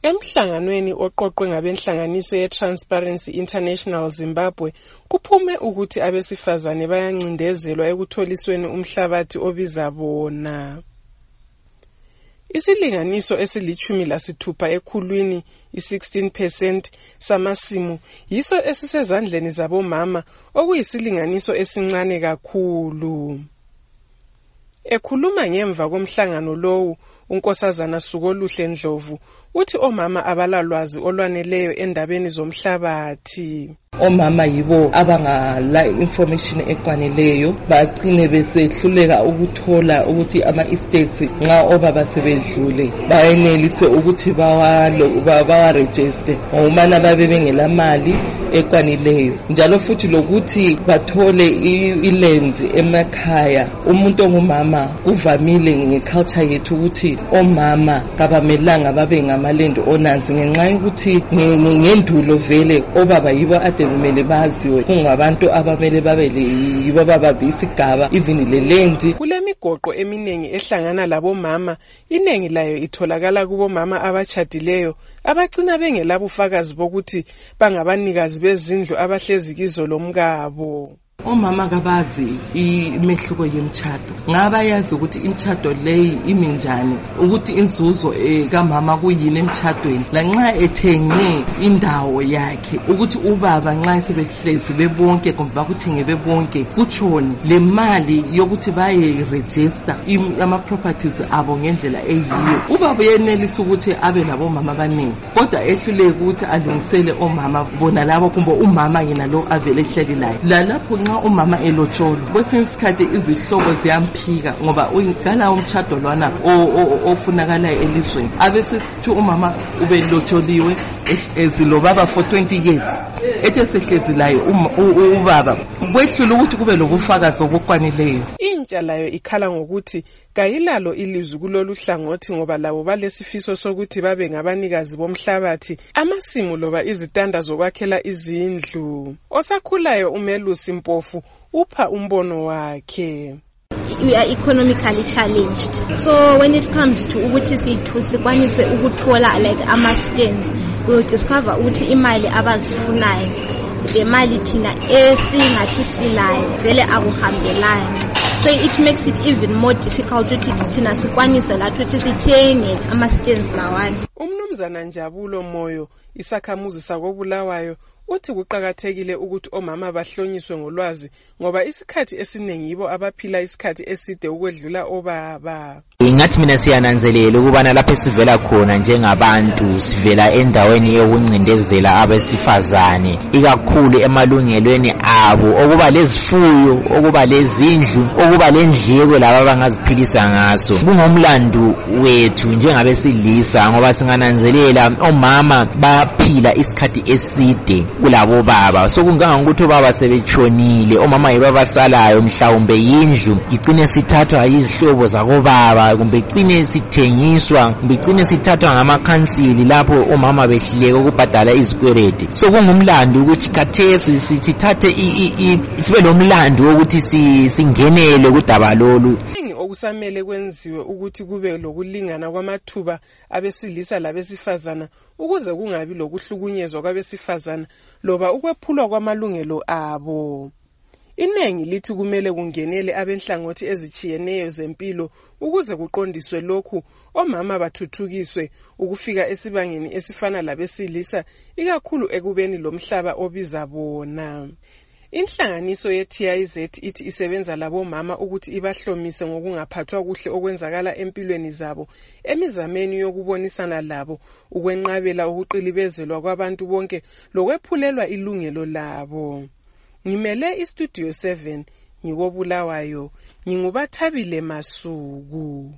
Emhlanganweni oqoqwe ngabenhlanganiso ye-Transparency International Zimbabwe, kuphume ukuthi abesifazane bayancindezelwa ekutholisweni umhlabathi obiza bona. Isilinganiso esi-16 ekhulwini, i-16% samasimu, yiso esisezandleni zabomama, okuyisilinganiso esincane kakhulu. Ekhuluma ngemva komhlangano lowu, uNkosazana Sukoluhle Ndlovu uthi omama abalalwazi olwaneleyo endabeni zomhlabathi. Omama yibo abangala information ekwaneleyo, bagcine besehluleka ukuthola ukuthi ama-estates nxa obaba sebedlule bayenelise ukuthi bawaregister ngomana babe bengela mali ekwanileyo, njalo futhi lokuthi bathole iland emakhaya. Umuntu ongumama kuvamile ngeculture yethu ukuthi omama kabamelanga babe ngamaland owners ngenxa yokuthi ngendulo vele obaba yibo ade kumele baziwe kungabantu abamele babele yibo babambe isigaba even lelendi. Kulemigoqo eminingi ehlangana labomama, iningi layo itholakala kubomama abachadileyo abagcina bengelabufakazi bokuthi bangabanikazi bezindlu abahlezi kizo lomkabo. Omama kabazi imehluko yemtshado, ngabayazi ukuthi imtshado leyi iminjani, ukuthi inzuzo kamama kuyini emtshadweni, lanxa ethenge indawo yakhe, ukuthi ubaba nxa sebehlezi bebonke kumbe bakuthenge bebonke kutshoni le mali yokuthi baye register ama properties abo ngendlela eyiyo. Ubaba uyenelisa ukuthi abe labomama abaningi, kodwa ehluleke ukuthi alungisele omama bona labo kumbe umama yena lo avele ehleli laye. Lalapho umama elotsholo kwesinye isikhathi izihlobo ziyamphika ngoba uyigala umtshado lwana ofunakalayo elizweni, abesesithi umama ubelotsholiwe ezilobaba for 20 years ethe sehlezi layo ubaba kwehlula ukuthi kube lobufakazi obukwanileyo. Intsha layo ikhala ngokuthi kayilalo ilizwi kulolu hlangothi ngoba labo balesifiso sokuthi babe ngabanikazi bomhlabathi, amasimu loba izitanda zokwakhela izindlu. Osakhulayo uMelusi Mpofu upha umbono wakhe. We are economically challenged, so when it comes to ukuthi sikwanise ukuthola like ama-stands, we will discover ukuthi imali abazifunayo le mali thina esingathi silayo vele akuhambelani, so it makes it even more difficult ukuthi thina sikwanise lathi ukuthi sithenge ama-stands lawana. Umnumzana Njabulo Moyo, isakhamuzi sakoBulawayo, uthi kuqakathekile ukuthi omama bahlonyiswe ngolwazi ngoba isikhathi esiningi yibo abaphila isikhathi eside ukwedlula obaba. Ngathi mina siyananzelela ukubana lapho sivela khona njengabantu sivela endaweni yokuncindezela abesifazane ikakhulu emalungelweni abo, okuba lezifuyo, okuba lezindlu, okuba lendleko laba abangaziphilisa ngaso. Kungomlando wethu njengabesilisa ngoba singananzelela omama baphila isikhathi eside kulabo baba, so kungangokuthi obaba sebetshonile, omama yibo abasalayo, mhlawumbe indlu igcine sithathwa izihlobo zakobaba, kumbe igcine sithengiswa, kumbe igcine sithathwa ngamakhansili lapho omama behluleka ukubhadala izikweleti. So kungumlando ukuthi khathesi sithathe sibe lomlando wokuthi singenele kudaba lolu. Okusamele kwenziwe ukuthi kube lokulingana kwamathuba abesilisa labesifazana ukuze kungabi lokuhlukunyezwa kwabesifazana loba ukwephulwa kwamalungelo abo. Iningi lithi kumele kungenele abenhlangothi ezichiyeneyo zempilo ukuze kuqondiswe lokhu omama bathuthukiswe ukufika esibangeni esifana labesilisa ikakhulu ekubeni lomhlaba obiza bona. Inhlanganiso ye-TIZ ithi isebenza labomama ukuthi ibahlomise ngokungaphathwa kuhle okwenzakala empilweni zabo emizameni yokubonisana labo ukwenqabela ukuqilibezelwa kwabantu bonke lokwephulelwa ilungelo labo. Ngimele iStudio 7 ngikoBulawayo, nginguBathabile Masuku.